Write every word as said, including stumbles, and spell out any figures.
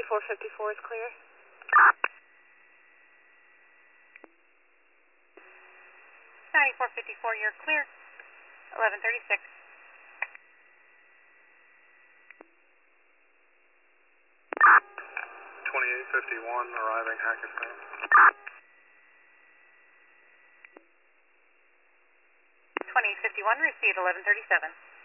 ninety-four fifty-four is clear. ninety-four fifty-four, you're clear. eleven thirty-six. twenty-eight fifty-one, arriving Hackensack. twenty-eight fifty-one, received eleven thirty-seven.